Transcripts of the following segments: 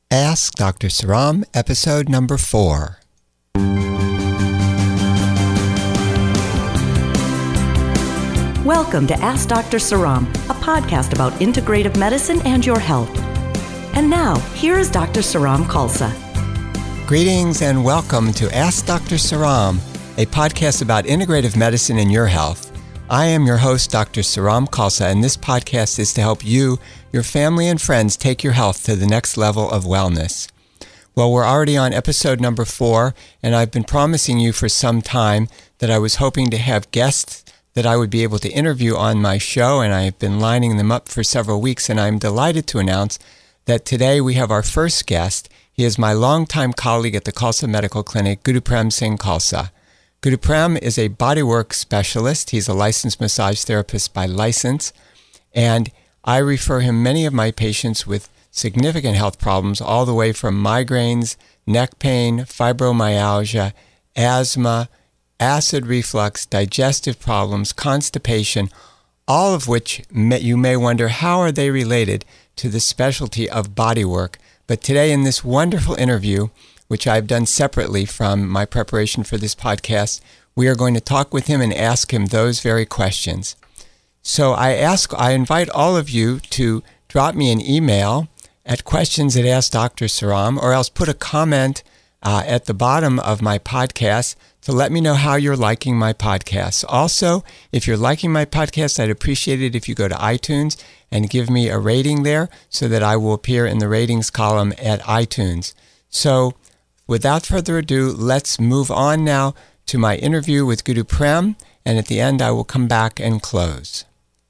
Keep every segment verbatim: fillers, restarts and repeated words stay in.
Ask Doctor Saram, episode number four. Welcome to Ask Doctor Saram, a podcast about integrative medicine and your health. And now, here is Doctor Saram Khalsa. Greetings and welcome to Ask Doctor Saram, a podcast about integrative medicine and your health. I am your host, Doctor Saram Khalsa, and this podcast is to help you, your family, and friends take your health to the next level of wellness. Well, we're already on episode number four, and I've been promising you for some time that I was hoping to have guests that I would be able to interview on my show, and I've been lining them up for several weeks, and I'm delighted to announce that today we have our first guest. He is my longtime colleague at the Khalsa Medical Clinic, Guruprem Singh Khalsa. Guruprem is a bodywork specialist. He's a licensed massage therapist by license, and I refer him many of my patients with significant health problems, all the way from migraines, neck pain, fibromyalgia, asthma, acid reflux, digestive problems, constipation, all of which may, you may wonder, how are they related to the specialty of bodywork? But today in this wonderful interview, which I've done separately from my preparation for this podcast, we are going to talk with him and ask him those very questions. So I ask, I invite all of you to drop me an email at questions at Ask Doctor Saram, or else put a comment uh, at the bottom of my podcast to let me know how you're liking my podcast. Also, if you're liking my podcast, I'd appreciate it if you go to iTunes and give me a rating there so that I will appear in the ratings column at iTunes. So, without further ado, let's move on now to my interview with Guruprem, and at the end I will come back and close.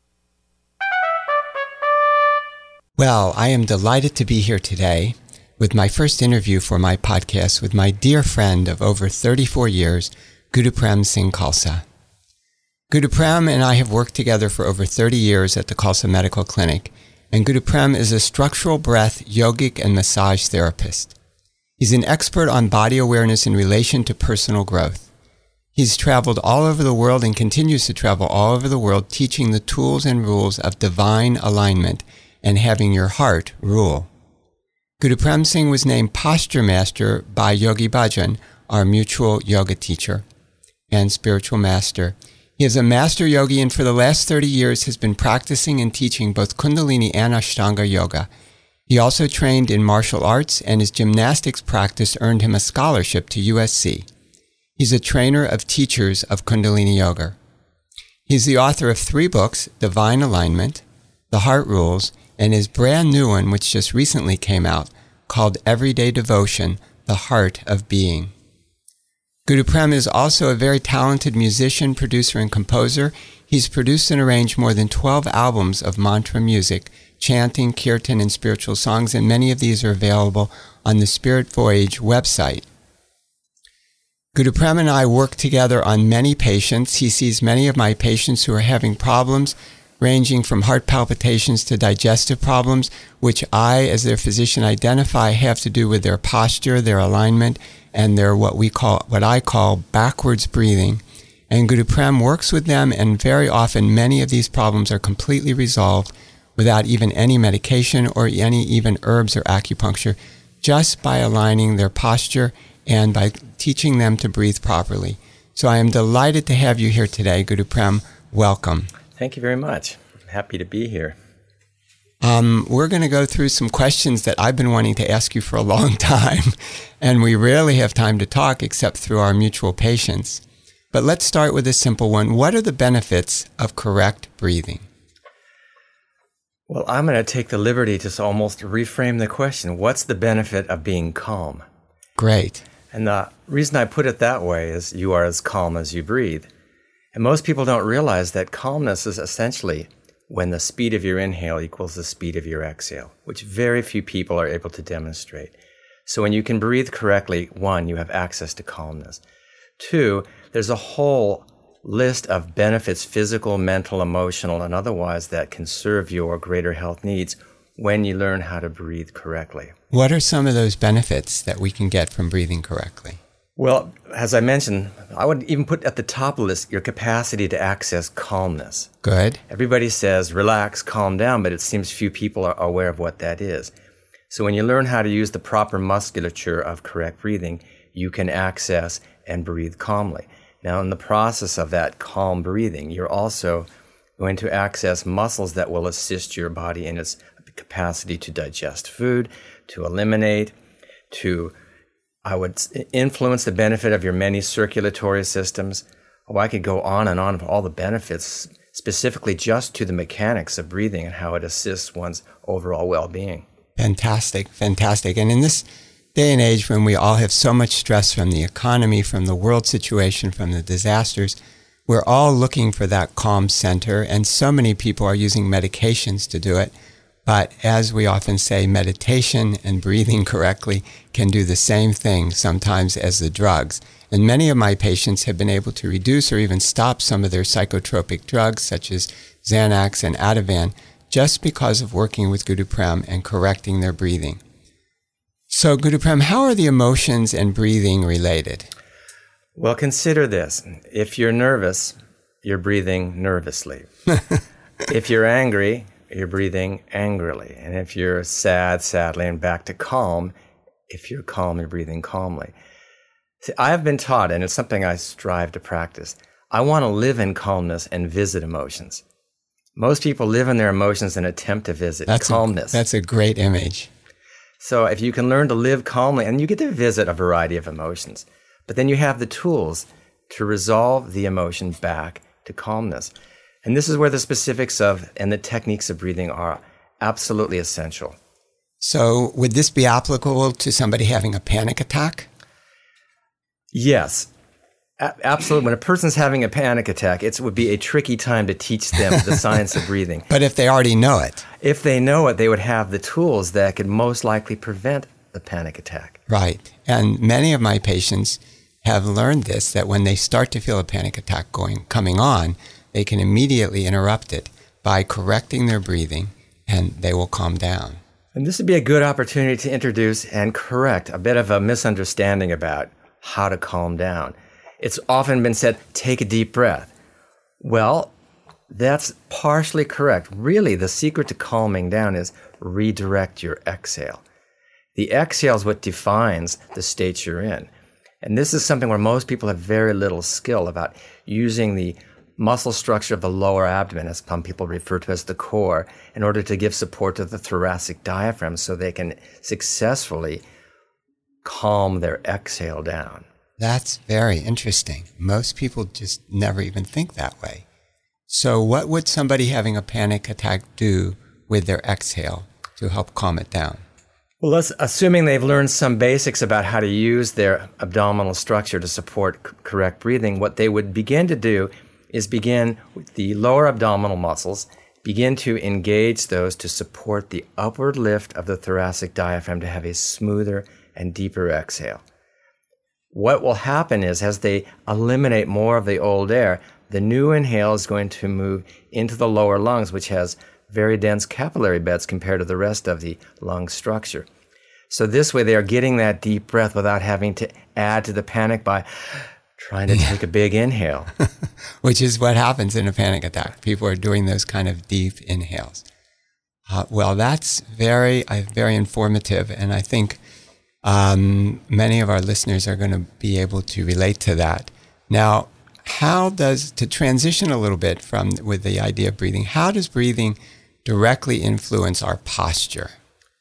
Well, I am delighted to be here today with my first interview for my podcast with my dear friend of over thirty-four years, Guruprem Singh Khalsa. Guruprem and I have worked together for over thirty years at the Khalsa Medical Clinic, and Guruprem is a structural breath, yogic, and massage therapist. He's an expert on body awareness in relation to personal growth. He's traveled all over the world and continues to travel all over the world teaching the tools and rules of divine alignment and having your heart rule. Guruprem Singh was named Posture Master by Yogi Bhajan, our mutual yoga teacher and spiritual master. He is a master yogi and for the last thirty years has been practicing and teaching both Kundalini and Ashtanga yoga. He also trained in martial arts, and his gymnastics practice earned him a scholarship to U S C. He's a trainer of teachers of Kundalini Yoga. He's the author of three books, Divine Alignment, The Heart Rules, and his brand new one, which just recently came out, called Everyday Devotion, The Heart of Being. Guruprem is also a very talented musician, producer, and composer. He's produced and arranged more than twelve albums of mantra music, chanting, kirtan, and spiritual songs, and many of these are available on the Spirit Voyage website. Guruprem and I work together on many patients. He sees many of my patients who are having problems ranging from heart palpitations to digestive problems, which I, as their physician, identify have to do with their posture, their alignment, and their what we call, what I call backwards breathing. And Guruprem works with them, and very often many of these problems are completely resolved without even any medication or any even herbs or acupuncture, just by aligning their posture and by teaching them to breathe properly. So I am delighted to have you here today, Guruprem. Welcome. Thank you very much. I'm happy to be here. Um, we're going to go through some questions that I've been wanting to ask you for a long time, and we rarely have time to talk except through our mutual patients. But let's start with a simple one. What are the benefits of correct breathing? Well, I'm going to take the liberty to almost reframe the question. What's the benefit of being calm? Great. And the reason I put it that way is you are as calm as you breathe. And most people don't realize that calmness is essentially when the speed of your inhale equals the speed of your exhale, which very few people are able to demonstrate. So when you can breathe correctly, one, you have access to calmness. Two, there's a whole list of benefits, physical, mental, emotional, and otherwise, that can serve your greater health needs when you learn how to breathe correctly. What are some of those benefits that we can get from breathing correctly? Well, as I mentioned, I would even put at the top of the list your capacity to access calmness. Good. Everybody says, relax, calm down, but it seems few people are aware of what that is. So when you learn how to use the proper musculature of correct breathing, you can access and breathe calmly. Now, in the process of that calm breathing, you're also going to access muscles that will assist your body in its capacity to digest food, to eliminate, to, I would influence the benefit of your many circulatory systems. Oh, I could go on and on of all the benefits, specifically just to the mechanics of breathing and how it assists one's overall well-being. Fantastic, fantastic. And in this day and age when we all have so much stress from the economy, from the world situation, from the disasters, we're all looking for that calm center, and so many people are using medications to do it. But as we often say, meditation and breathing correctly can do the same thing sometimes as the drugs. And many of my patients have been able to reduce or even stop some of their psychotropic drugs, such as Xanax and Ativan, just because of working with Guru Prem and correcting their breathing. So, Guru Prem, how are the emotions and breathing related? Well, consider this. If you're nervous, you're breathing nervously. If you're angry, you're breathing angrily. And if you're sad, sadly, and back to calm, if you're calm, you're breathing calmly. See, I have been taught, and it's something I strive to practice, I want to live in calmness and visit emotions. Most people live in their emotions and attempt to visit that's calmness. A, that's a great image. So if you can learn to live calmly, and you get to visit a variety of emotions, but then you have the tools to resolve the emotion back to calmness. And this is where the specifics of and the techniques of breathing are absolutely essential. So would this be applicable to somebody having a panic attack? Yes, a- absolutely. When a person's having a panic attack, it would be a tricky time to teach them the science of breathing. But if they already know it. If they know it, they would have the tools that could most likely prevent the panic attack. Right. And many of my patients have learned this, that when they start to feel a panic attack going coming on, they can immediately interrupt it by correcting their breathing, and they will calm down. And this would be a good opportunity to introduce and correct a bit of a misunderstanding about how to calm down. It's often been said, take a deep breath. Well, that's partially correct. Really, the secret to calming down is redirect your exhale. The exhale is what defines the state you're in. And this is something where most people have very little skill about using the muscle structure of the lower abdomen, as some people refer to as the core, in order to give support to the thoracic diaphragm so they can successfully calm their exhale down. That's very interesting. Most people just never even think that way. So what would somebody having a panic attack do with their exhale to help calm it down? Well, let's, assuming they've learned some basics about how to use their abdominal structure to support c- correct breathing, what they would begin to do is begin with the lower abdominal muscles, begin to engage those to support the upward lift of the thoracic diaphragm to have a smoother and deeper exhale. What will happen is, as they eliminate more of the old air, the new inhale is going to move into the lower lungs, which has very dense capillary beds compared to the rest of the lung structure. So this way they are getting that deep breath without having to add to the panic by trying to take a big inhale. Which is what happens in a panic attack. People are doing those kind of deep inhales. Uh, well, that's very, uh, very informative, and I think um, many of our listeners are going to be able to relate to that. Now, how does, to transition a little bit from with the idea of breathing, how does breathing directly influence our posture?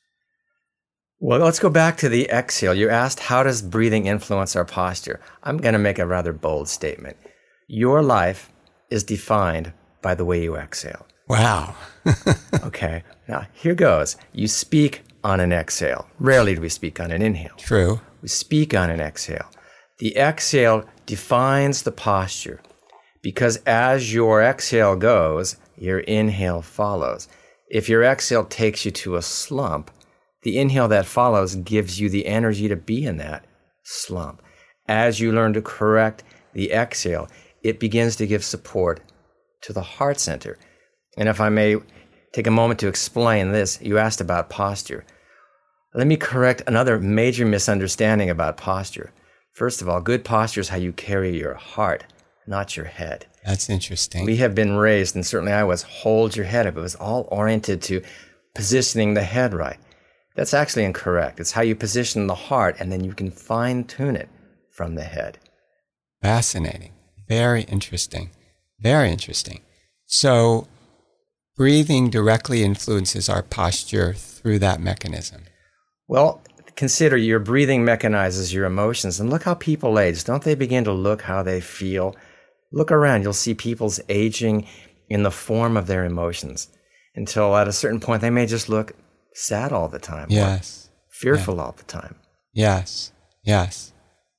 Well, let's go back to the exhale. You asked, how does breathing influence our posture? I'm going to make a rather bold statement. Your life is defined by the way you exhale. Wow. Okay, now here goes. You speak on an exhale. Rarely do we speak on an inhale. True. We speak on an exhale. The exhale defines the posture because as your exhale goes, your inhale follows. If your exhale takes you to a slump, the inhale that follows gives you the energy to be in that slump. As you learn to correct the exhale, it begins to give support to the heart center. And if I may take a moment to explain this, you asked about posture. Let me correct another major misunderstanding about posture. First of all, good posture is how you carry your heart, not your head. That's interesting. We have been raised, and certainly I was, hold your head up. It was all oriented to positioning the head right. That's actually incorrect. It's how you position the heart, and then you can fine-tune it from the head. Fascinating. Very interesting. Very interesting. So breathing directly influences our posture through that mechanism. Well, consider your breathing mechanizes your emotions, and look how people age. Don't they begin to look how they feel? Look around. You'll see people's aging in the form of their emotions until at a certain point they may just look sad all the time. Yes. Fearful yeah. all the time. Yes. Yes.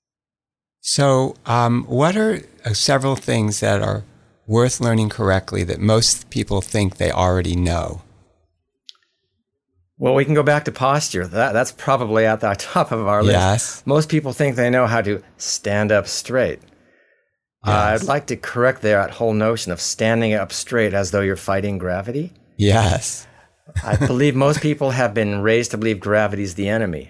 So um, what are uh, several things that are worth learning correctly that most people think they already know? Well, we can go back to posture. That, that's probably at the top of our list. Yes. Most people think they know how to stand up straight. Yes. Uh, I'd like to correct that whole notion of standing up straight as though you're fighting gravity. Yes. I believe most people have been raised to believe gravity is the enemy.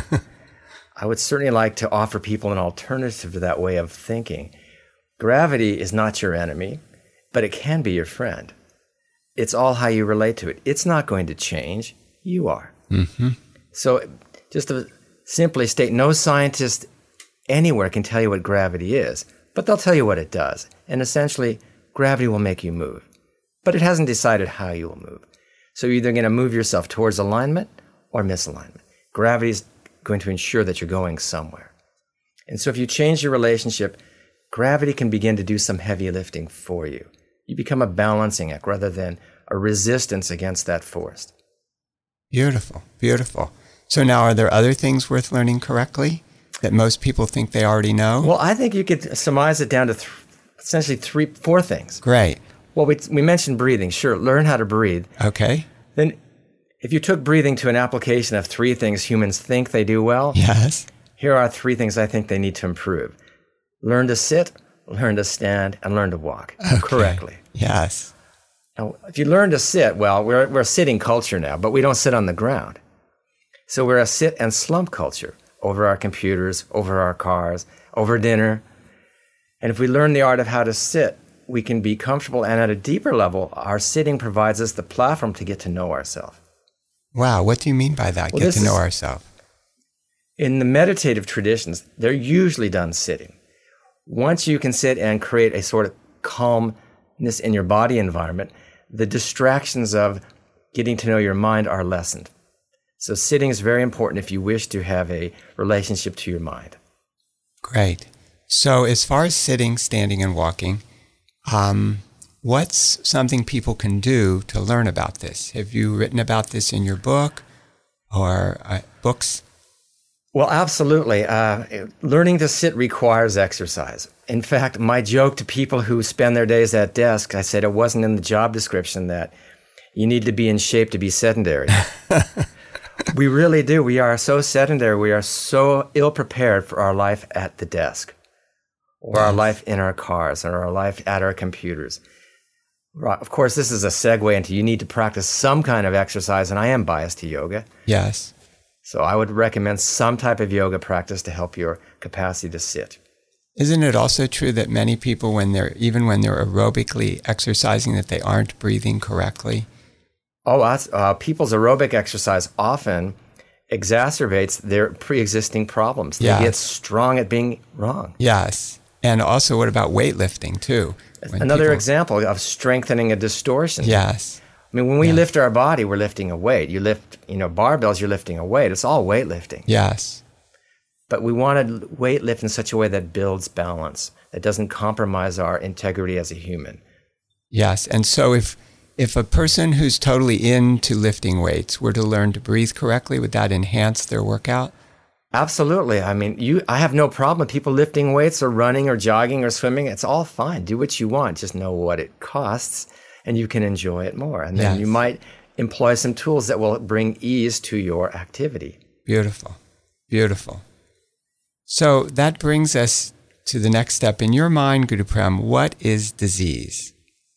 I would certainly like to offer people an alternative to that way of thinking. Gravity is not your enemy, but it can be your friend. It's all how you relate to it. It's not going to change. You are. Mm-hmm. So just to simply state, no scientist anywhere can tell you what gravity is, but they'll tell you what it does. And essentially, gravity will make you move. But it hasn't decided how you will move. So you're either going to move yourself towards alignment or misalignment. Gravity is going to ensure that you're going somewhere. And so if you change your relationship, gravity can begin to do some heavy lifting for you. You become a balancing act rather than a resistance against that force. Beautiful, beautiful. So now, are there other things worth learning correctly that most people think they already know? Well, I think you could surmise it down to th- essentially three, four things. Great. Well, we, we mentioned breathing. Sure, learn how to breathe. Okay. Then if you took breathing to an application of three things humans think they do well, Yes. here are three things I think they need to improve. Learn to sit, learn to stand, and learn to walk Okay. correctly. Yes. Now, if you learn to sit, well, we're, we're a sitting culture now, but we don't sit on the ground. So we're a sit and slump culture over our computers, over our cars, over dinner. And if we learn the art of how to sit, we can be comfortable, and at a deeper level, our sitting provides us the platform to get to know ourselves. Wow, what do you mean by that? Well, Get to know is, ourselves. In the meditative traditions, they're usually done sitting. Once you can sit and create a sort of calmness in your body environment, the distractions of getting to know your mind are lessened. So sitting is very important if you wish to have a relationship to your mind. Great. So as far as sitting, standing, and walking, um, what's something people can do to learn about this? Have you written about this in your book or uh, books? Well, absolutely. Uh, learning to sit requires exercise. In fact, my joke to people who spend their days at desk, I said it wasn't in the job description that you need to be in shape to be sedentary. We really do. We are so sedentary. We are so ill-prepared for our life at the desk, or our life in our cars, or our life at our computers. Of course, this is a segue into you need to practice some kind of exercise, and I am biased to yoga. Yes. So I would recommend some type of yoga practice to help your capacity to sit. Isn't it also true that many people, when they're even when they're aerobically exercising, that they aren't breathing correctly? Oh, that's, uh, people's aerobic exercise often exacerbates their pre-existing problems. They Yes. get strong at being wrong. Yes. And also, what about weightlifting, too? When Another people- example of strengthening a distortion. Yes. I mean, when we Yeah. lift our body, we're lifting a weight. You lift, you know, barbells, you're lifting a weight. It's all weightlifting. Yes. But we want to weight lift in such a way that builds balance, that doesn't compromise our integrity as a human. Yes. And so if if a person who's totally into lifting weights were to learn to breathe correctly, would that enhance their workout? Absolutely. I mean, you. I have no problem with people lifting weights or running or jogging or swimming. It's all fine. Do what you want. Just know what it costs, and you can enjoy it more. And then Yes. you might employ some tools that will bring ease to your activity. Beautiful. Beautiful. So that brings us to the next step. In your mind, Guru Prem, what is disease?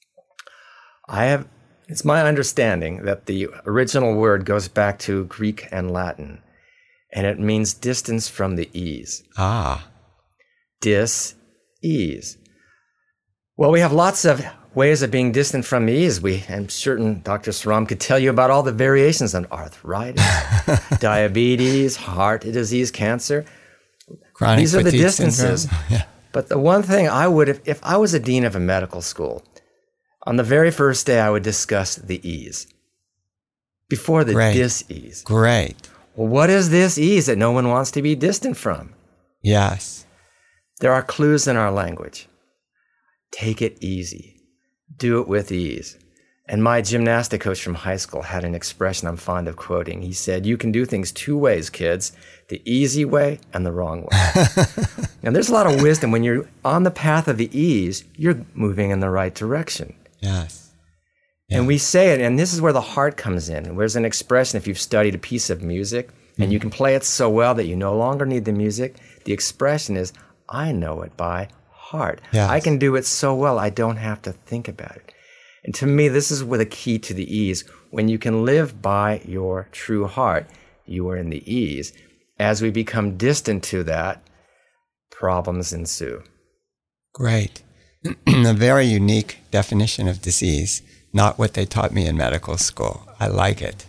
I have. It's my understanding that the original word goes back to Greek and Latin, and it means distance from the ease. Ah. Dis-ease. Well, we have lots of ways of being distant from ease. We, I'm certain Doctor Saram could tell you about all the variations on arthritis, diabetes, heart disease, cancer. Chronic These are the fatigue distances. syndrome. Yeah. But the one thing I would, if, if I was a dean of a medical school, on the very first day I would discuss the ease before the Great. dis-ease. Great. Well, what is this ease that no one wants to be distant from? Yes. There are clues in our language. Take it easy. Do it with ease. And my gymnastic coach from high school had an expression I'm fond of quoting. He said, you can do things two ways, kids, the easy way and the wrong way. And there's a lot of wisdom. When you're on the path of the ease, you're moving in the right direction. Yes. Yeah. And we say it, and this is where the heart comes in. There's an expression, if you've studied a piece of music, mm-hmm. and you can play it so well that you no longer need the music, the expression is, I know it by heart. Yes. I can do it so well, I don't have to think about it. And to me, this is where the key to the ease. When you can live by your true heart, you are in the ease. As we become distant to that, problems ensue. Great. A very unique definition of disease, not what they taught me in medical school. I like it.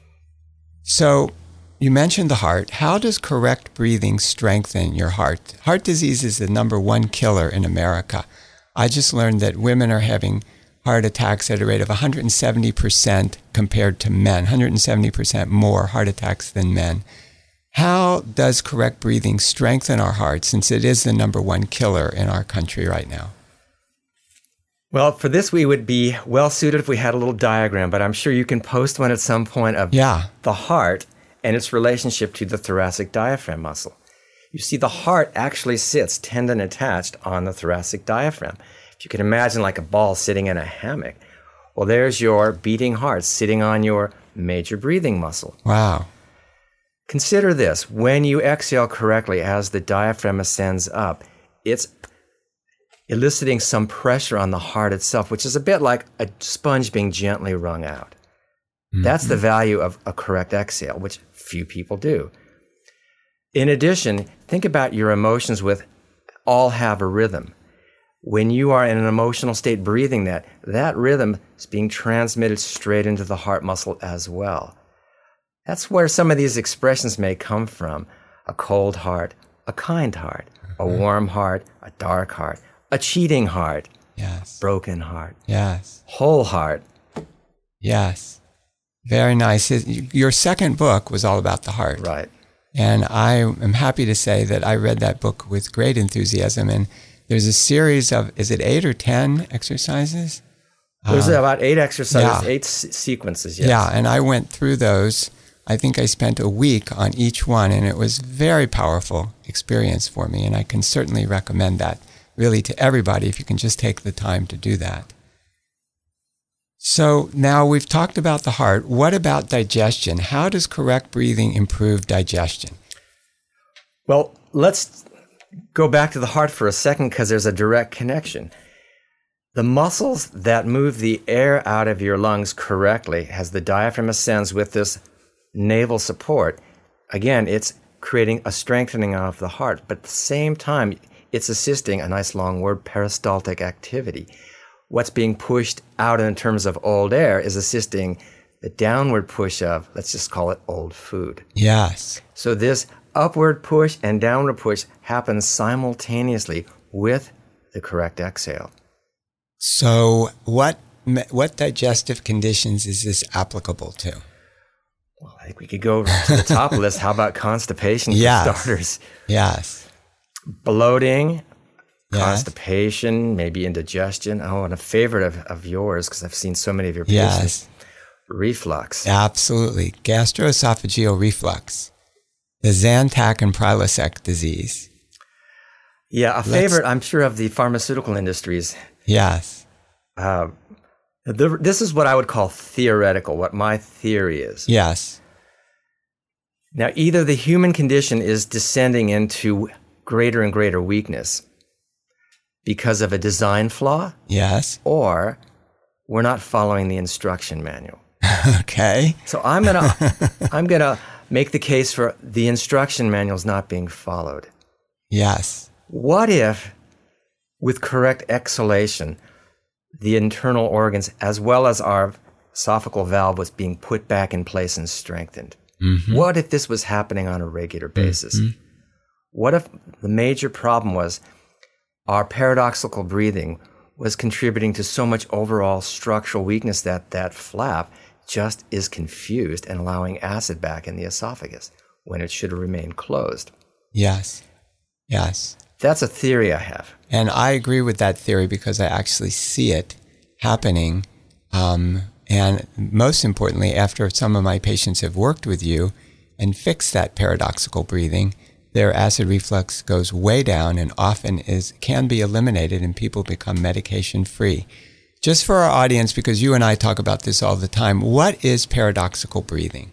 So you mentioned the heart. How does correct breathing strengthen your heart? Heart disease is the number one killer in America. I just learned that women are having heart attacks at a rate of one hundred seventy percent compared to men, one hundred seventy percent more heart attacks than men. How does correct breathing strengthen our heart, since it is the number one killer in our country right now? Well, for this, we would be well suited if we had a little diagram, but I'm sure you can post one at some point of yeah. the heart and its relationship to the thoracic diaphragm muscle. You see, the heart actually sits tendon attached on the thoracic diaphragm. If you can imagine like a ball sitting in a hammock, well, there's your beating heart sitting on your major breathing muscle. Wow. Consider this. When you exhale correctly as the diaphragm ascends up, it's eliciting some pressure on the heart itself, which is a bit like a sponge being gently wrung out. Mm-hmm. That's the value of a correct exhale, which few people do. In addition, think about your emotions with all have a rhythm. When you are in an emotional state breathing that, that rhythm is being transmitted straight into the heart muscle as well. That's where some of these expressions may come from. A cold heart, a kind heart, mm-hmm. a warm heart, a dark heart, a cheating heart, yes, broken heart, yes, whole heart. Yes. Very nice. Your second book was all about the heart. Right. And I am happy to say that I read that book with great enthusiasm. And there's a series of, is it eight or ten exercises? There's uh, about eight exercises, yeah. eight s- sequences, yes. Yeah, and I went through those. I think I spent a week on each one, and it was a very powerful experience for me. And I can certainly recommend that really to everybody if you can just take the time to do that. So now we've talked about the heart. What about digestion? How does correct breathing improve digestion? Well, let's go back to the heart for a second because there's a direct connection. The muscles that move the air out of your lungs correctly as the diaphragm ascends with this naval support, again, it's creating a strengthening of the heart, but at the same time, it's assisting, a nice long word, peristaltic activity. What's being pushed out in terms of old air is assisting the downward push of, let's just call it old food. Yes. So this upward push and downward push happens simultaneously with the correct exhale. So what what digestive conditions is this applicable to? Well, I think we could go to the top list. How about constipation for yes. starters? Yes. Bloating, yes. constipation, maybe indigestion. Oh, and a favorite of, of yours, because I've seen so many of your patients, yes. reflux. Absolutely. Gastroesophageal reflux, the Zantac and Prilosec disease. Yeah, a Let's, favorite, I'm sure, of the pharmaceutical industries. Yes. Uh, the, this is what I would call theoretical, what my theory is. Yes. Now, either the human condition is descending into greater and greater weakness because of a design flaw. Yes. Or we're not following the instruction manual. Okay. So I'm gonna I'm gonna make the case for the instruction manuals not being followed. Yes. What if, with correct exhalation, the internal organs as well as our esophageal valve was being put back in place and strengthened. Mm-hmm. What if this was happening on a regular basis? Mm-hmm. What if the major problem was our paradoxical breathing was contributing to so much overall structural weakness that that flap just is confused and allowing acid back in the esophagus when it should remain closed? Yes. Yes. That's a theory I have. And I agree with that theory because I actually see it happening. Um, and most importantly, after some of my patients have worked with you and fixed that paradoxical breathing, their acid reflux goes way down and often is can be eliminated and people become medication free. Just for our audience, because you and I talk about this all the time, what is paradoxical breathing?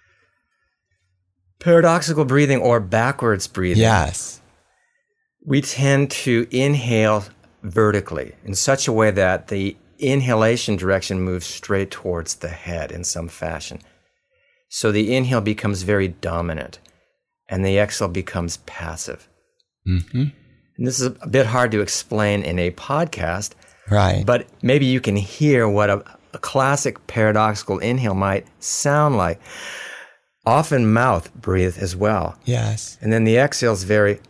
Paradoxical breathing or backwards breathing. Yes. We tend to inhale vertically in such a way that the inhalation direction moves straight towards the head in some fashion. So the inhale becomes very dominant and the exhale becomes passive. Mm-hmm. And this is a bit hard to explain in a podcast, right? But maybe you can hear what a, a classic paradoxical inhale might sound like. Often mouth breathe as well. Yes. And then the exhale is very...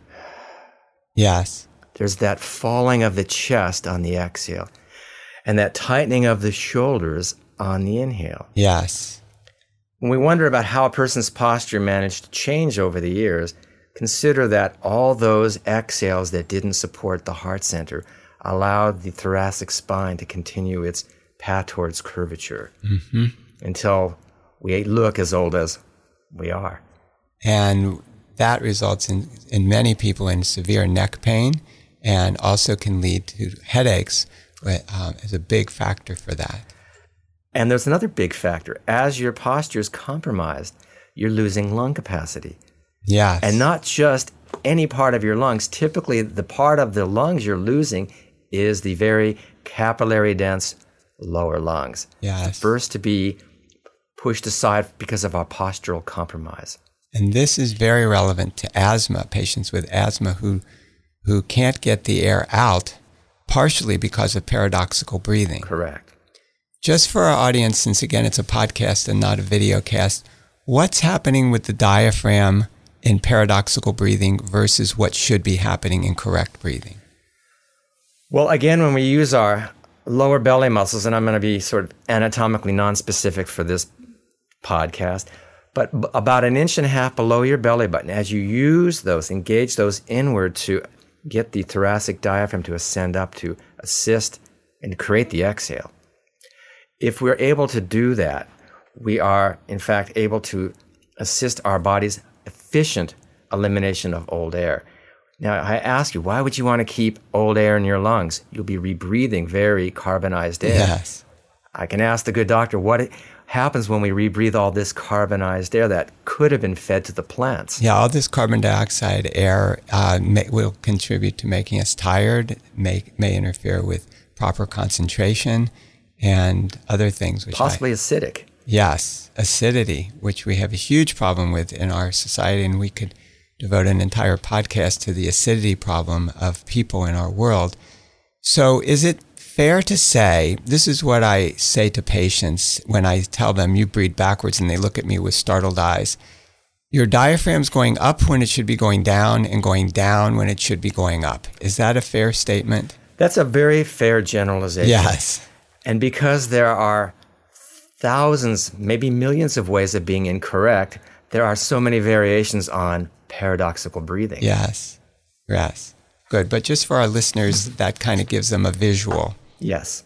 Yes. There's that falling of the chest on the exhale and that tightening of the shoulders on the inhale. Yes. When we wonder about how a person's posture managed to change over the years, consider that all those exhales that didn't support the heart center allowed the thoracic spine to continue its path towards curvature mm-hmm. until we look as old as we are. And that results in, in many people in severe neck pain and also can lead to headaches um, as a big factor for that. And there's another big factor. As your posture is compromised, you're losing lung capacity. Yes. And not just any part of your lungs. Typically, the part of the lungs you're losing is the very capillary dense lower lungs. Yes. The first to be pushed aside because of our postural compromise. And this is very relevant to asthma, patients with asthma who who can't get the air out, partially because of paradoxical breathing. Correct. Just for our audience, since again it's a podcast and not a video cast, what's happening with the diaphragm in paradoxical breathing versus what should be happening in correct breathing? Well, again, when we use our lower belly muscles, and I'm going to be sort of anatomically non-specific for this podcast, but b- about an inch and a half below your belly button, as you use those, engage those inward to get the thoracic diaphragm to ascend up to assist and create the exhale. If we're able to do that, we are, in fact, able to assist our body's efficient elimination of old air. Now, I ask you, why would you want to keep old air in your lungs? You'll be rebreathing very carbonized air. Yes. I can ask the good doctor, what happens when we rebreathe all this carbonized air that could have been fed to the plants? Yeah, all this carbon dioxide air uh, may, will contribute to making us tired, may, may interfere with proper concentration, and other things. Which Possibly I, acidic. Yes, acidity, which we have a huge problem with in our society, and we could devote an entire podcast to the acidity problem of people in our world. So is it fair to say, this is what I say to patients when I tell them you breathe backwards and they look at me with startled eyes, your diaphragm's going up when it should be going down and going down when it should be going up. Is that a fair statement? That's a very fair generalization. Yes. And because there are thousands, maybe millions of ways of being incorrect, there are so many variations on paradoxical breathing. Yes. Yes. Good. But just for our listeners, that kind of gives them a visual. Yes.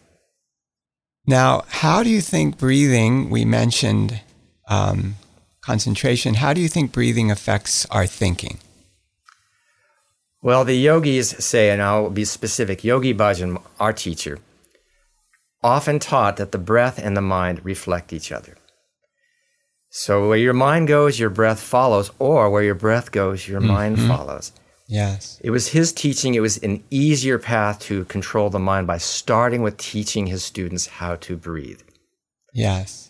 Now, how do you think breathing, we mentioned um, concentration, how do you think breathing affects our thinking? Well, the yogis say, and I'll be specific, Yogi Bhajan, our teacher, often taught that the breath and the mind reflect each other. So where your mind goes, your breath follows, or where your breath goes, your mm-hmm. mind follows. Yes. It was his teaching. It was an easier path to control the mind by starting with teaching his students how to breathe. Yes.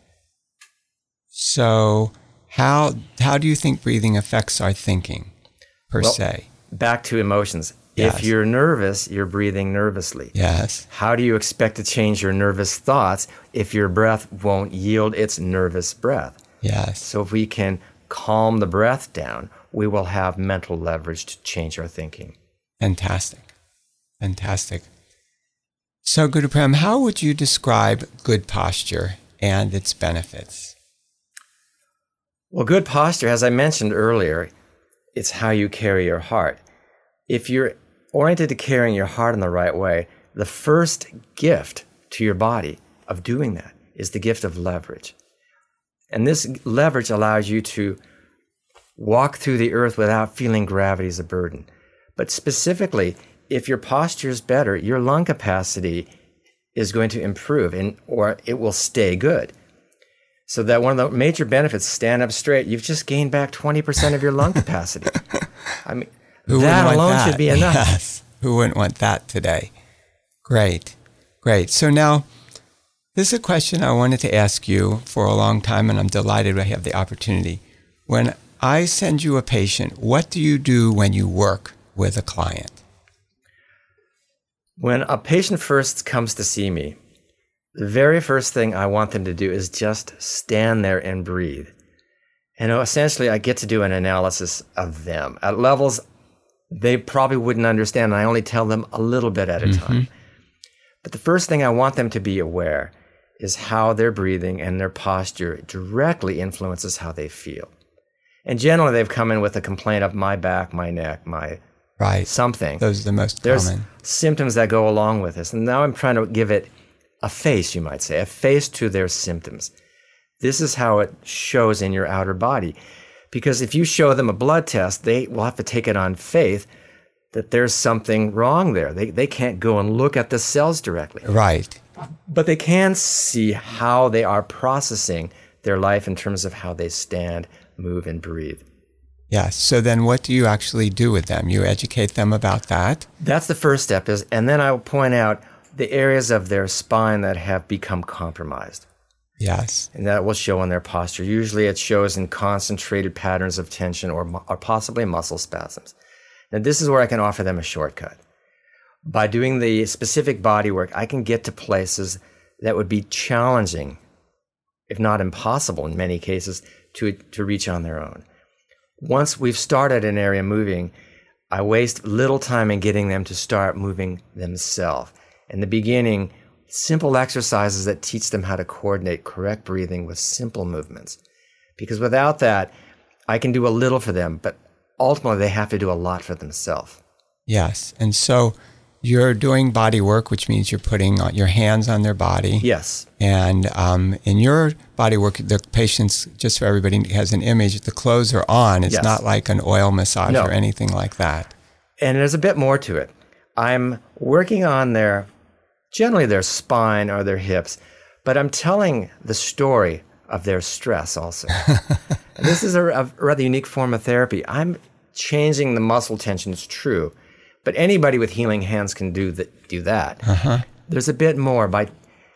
So how how do you think breathing affects our thinking, per well, se? Back to emotions. Yes. If you're nervous, you're breathing nervously. Yes. How do you expect to change your nervous thoughts if your breath won't yield its nervous breath? Yes. So if we can calm the breath down, we will have mental leverage to change our thinking. Fantastic. Fantastic. So, Guru Prem, how would you describe good posture and its benefits? Well, good posture, as I mentioned earlier, it's how you carry your heart. If you're oriented to carrying your heart in the right way, the first gift to your body of doing that is the gift of leverage. And this leverage allows you to walk through the earth without feeling gravity as a burden. But specifically, if your posture is better, your lung capacity is going to improve, and or it will stay good. So that one of the major benefits, stand up straight, you've just gained back twenty percent of your lung capacity. I mean, Who that alone that? should be enough. Yes. Who wouldn't want that today? Great. Great. So now, this is a question I wanted to ask you for a long time, and I'm delighted I have the opportunity. When I send you a patient, what do you do when you work with a client? When a patient first comes to see me, the very first thing I want them to do is just stand there and breathe. And essentially, I get to do an analysis of them at levels they probably wouldn't understand, and I only tell them a little bit at a Mm-hmm. time. But the first thing I want them to be aware is how their breathing and their posture directly influences how they feel. And generally, they've come in with a complaint of my back, my neck, my Right. something. Those are the most There's common. symptoms that go along with this. And now I'm trying to give it a face, you might say, a face to their symptoms. This is how it shows in your outer body. Because if you show them a blood test, they will have to take it on faith that there's something wrong there. They, they can't go and look at the cells directly. Right. But they can see how they are processing their life in terms of how they stand, move, and breathe. Yes. So then what do you actually do with them? You educate them about that? That's the first step, is, and then I'll point out the areas of their spine that have become compromised. Yes. And that will show in their posture. Usually it shows in concentrated patterns of tension or, or possibly muscle spasms. Now, this is where I can offer them a shortcut. By doing the specific body work, I can get to places that would be challenging, if not impossible in many cases, to, to reach on their own. Once we've started an area moving, I waste little time in getting them to start moving themselves. In the beginning, simple exercises that teach them how to coordinate correct breathing with simple movements. Because without that, I can do a little for them, but ultimately they have to do a lot for themselves. Yes. And so you're doing body work, which means you're putting your hands on their body. Yes. And um, in your body work, the patients, just so everybody has an image, the clothes are on. It's Yes. not like an oil massage No. or anything like that. And there's a bit more to it. I'm working on their, generally their spine or their hips, but I'm telling the story of their stress also. And this is a, a rather unique form of therapy. I'm changing the muscle tension, it's true, but anybody with healing hands can do that. Do that. Uh-huh. There's a bit more by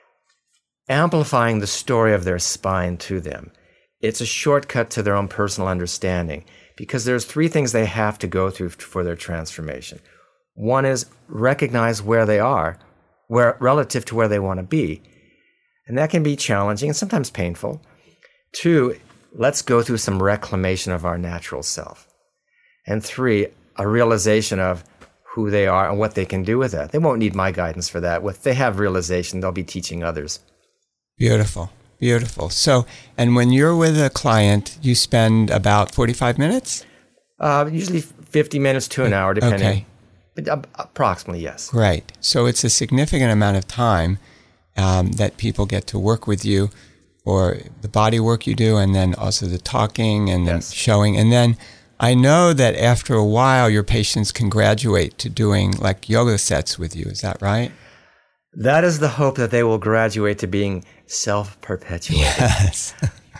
amplifying the story of their spine to them. It's a shortcut to their own personal understanding, because there's three things they have to go through for their transformation. One is recognize where they are, where relative to where they want to be. And that can be challenging and sometimes painful. Two, let's go through some reclamation of our natural self. And three, a realization of who they are and what they can do with that. They won't need my guidance for that. If they have realization, they'll be teaching others. Beautiful. Beautiful. So, and when you're with a client, you spend about forty-five minutes? Uh, usually fifty minutes to an hour, depending. Okay. But, uh, approximately, yes. Great. So it's a significant amount of time um, that people get to work with you, or the body work you do, and then also the talking and Yes. the showing. And then I know that after a while, your patients can graduate to doing like yoga sets with you. Is that right? That is the hope, that they will graduate to being self-perpetuating. Yes.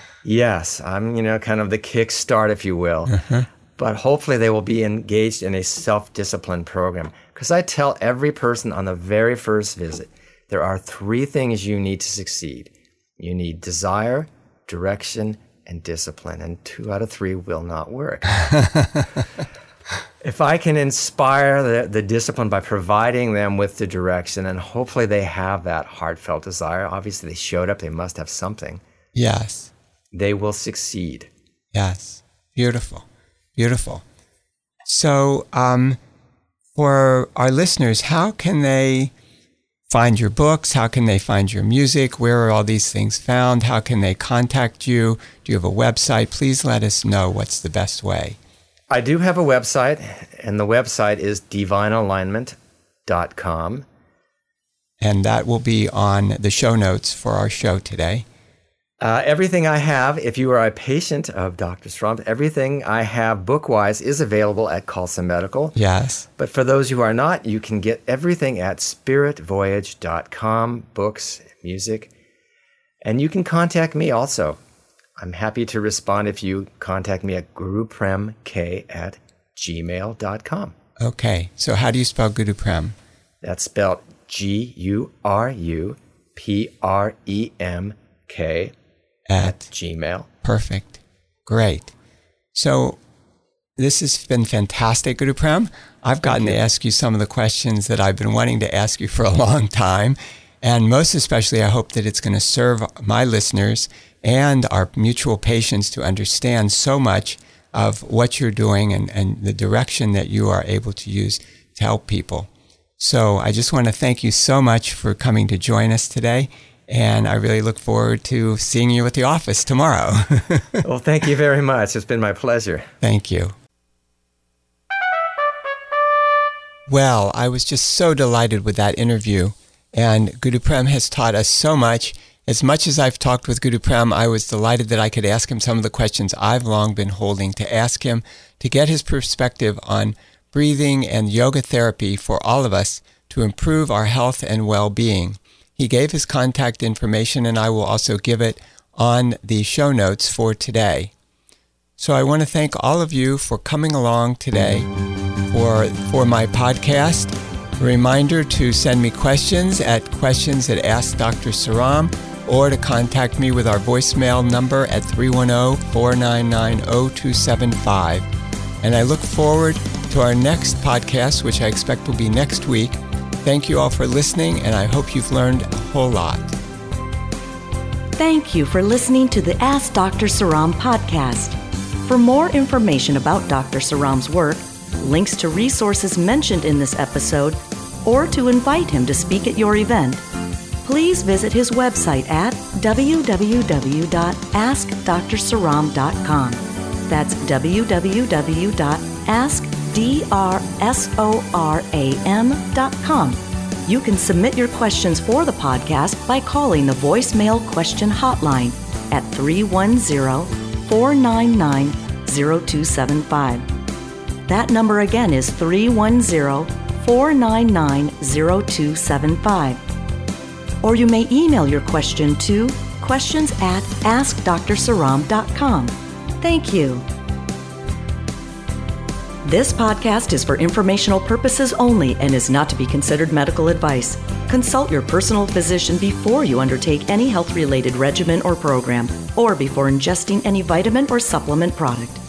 Yes, I'm, you know, kind of the kickstart, if you will. Uh-huh. But hopefully they will be engaged in a self-discipline program. Because I tell every person on the very first visit, there are three things you need to succeed. You need desire, direction, and discipline. And two out of three will not work. If I can inspire the, the discipline by providing them with the direction, and hopefully they have that heartfelt desire, obviously they showed up, they must have something. Yes. They will succeed. Yes. Beautiful. Beautiful. So, um, for our listeners, how can they find your books? How can they find your music? Where are all these things found? How can they contact you? Do you have a website? Please let us know what's the best way. I do have a website, and the website is divine alignment dot com. And that will be on the show notes for our show today. Uh, everything I have, if you are a patient of Doctor Saram, everything I have book-wise is available at Khalsa Medical. Yes. But for those who are not, you can get everything at spirit voyage dot com, books, music. And you can contact me also. I'm happy to respond if you contact me at gurupremk at gmail dot com. Okay. So how do you spell Guru Prem? That's spelled G U R U P R E M K at Gmail. Perfect. Great. So this has been fantastic, Guru Prem. I've gotten to ask you some of the questions that I've been wanting to ask you for a long time. And most especially, I hope that it's going to serve my listeners and our mutual patients to understand so much of what you're doing and, and the direction that you are able to use to help people. So I just want to thank you so much for coming to join us today. And I really look forward to seeing you at the office tomorrow. Well, thank you very much. It's been my pleasure. Thank you. Well, I was just so delighted with that interview. And Guru Prem has taught us so much. As much as I've talked with Guru Prem, I was delighted that I could ask him some of the questions I've long been holding to ask him to get his perspective on breathing and yoga therapy for all of us to improve our health and well-being. He gave his contact information, and I will also give it on the show notes for today. So I want to thank all of you for coming along today for, for my podcast. A reminder to send me questions at questions at ask Doctor Saram, or to contact me with our voicemail number at three one zero, four nine nine, zero two seven five. And I look forward to our next podcast, which I expect will be next week. Thank you all for listening, and I hope you've learned a whole lot. Thank you for listening to the Ask Doctor Saram podcast. For more information about Doctor Saram's work, links to resources mentioned in this episode, or to invite him to speak at your event, please visit his website at w w w dot ask dr saram dot com. That's w w w dot ask dr saram dot com. You can submit your questions for the podcast by calling the voicemail question hotline at three one zero, four nine nine, zero two seven five. That number again is three one zero, four nine nine, zero two seven five. Or you may email your question to questions at ask dr saram dot com. Thank you. This podcast is for informational purposes only and is not to be considered medical advice. Consult your personal physician before you undertake any health-related regimen or program, or before ingesting any vitamin or supplement product.